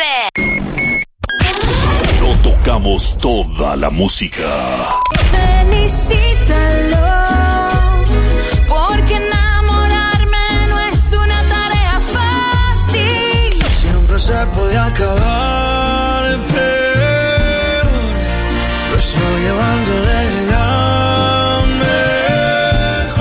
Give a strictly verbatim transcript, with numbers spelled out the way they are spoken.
No tocamos toda la música. Felicítalo, porque enamorarme no es una tarea fácil. Siempre se podía acabar peor. Lo estoy llevando de